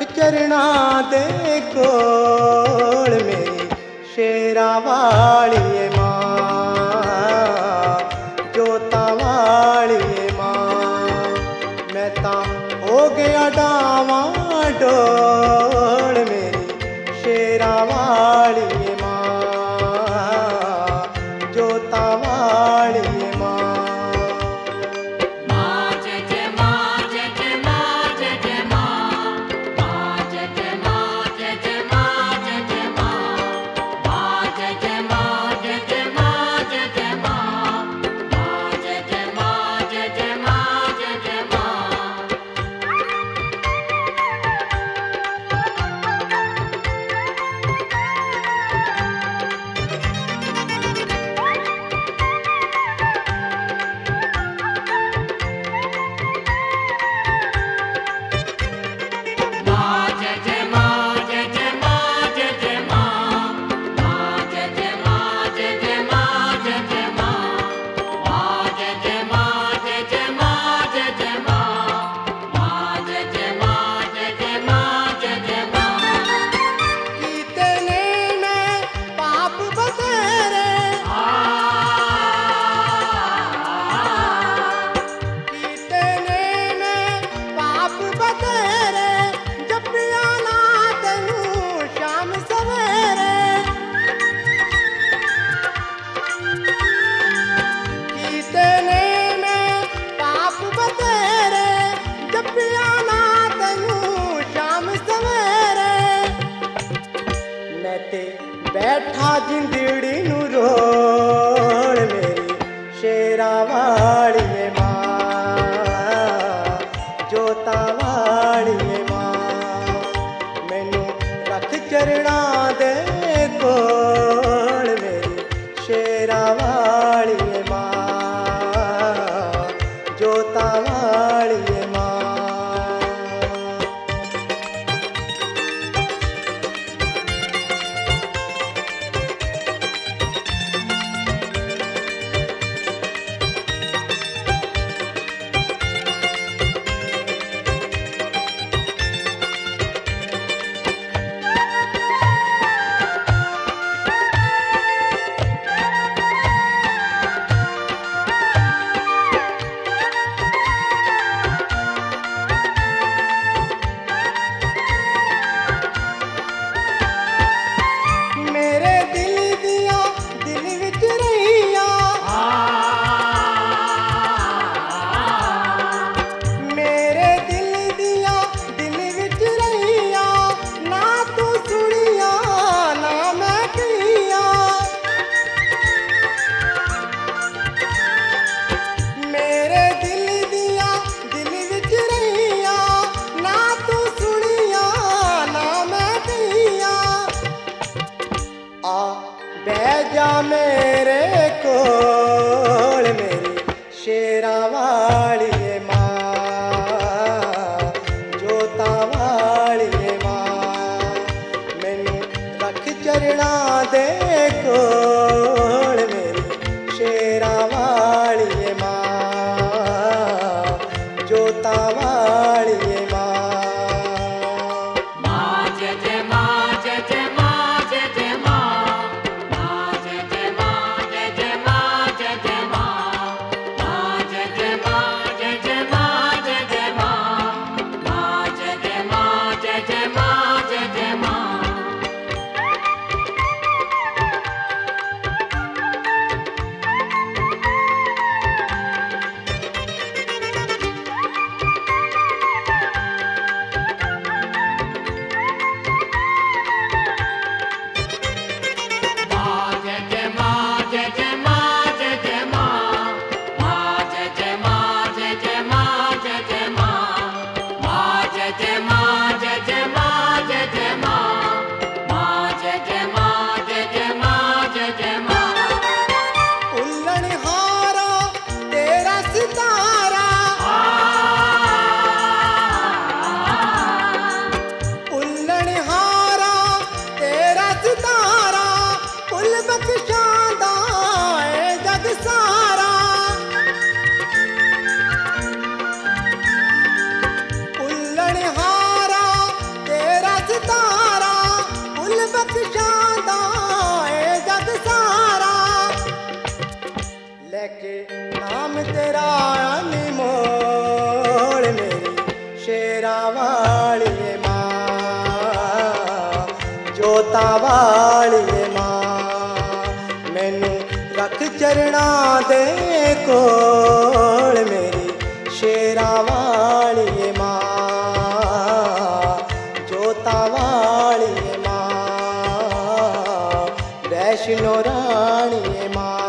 चरना दे कोल मेरी शेरा वाली मां, जोता वाली मां। मैं ता हो गया डावां डोल मेरी शेरा वाली मां, जोता वाली मां। बैठा जिंदड़ी नू रोल मेरी शेरा वाली मां, जोता वाली मां। मैनू रख चरना दे कोल मेरी शेरा वाली मां, जोता वाली मां। बैजा मेरे कोल मेरी शेरा वाली मां, जोता वाली मां। मैनू रख चरना दे कोल मेरी शेरा वाली मां, जोता वाली मां। शेरां वालिए मां मैनू रख चरणां दे कोल मेरी शेरां वालिए मां जोतां वालिए मां वैष्णो राणिए मां